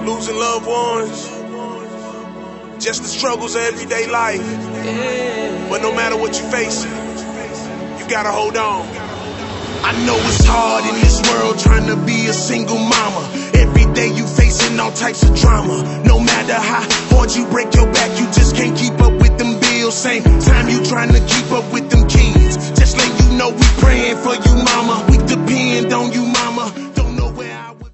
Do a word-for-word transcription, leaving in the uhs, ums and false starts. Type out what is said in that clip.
losing loved ones, just the struggles of everyday life. But no matter what you're facing, you gotta hold on. I know it's hard in this world trying to be a single mama. Every day you facing all types of drama. No matter how hard you break your back, you just can't keep up with them bills. Same time you trying to keep up with them kids. Just let you know we praying for you, mama. We depend on you,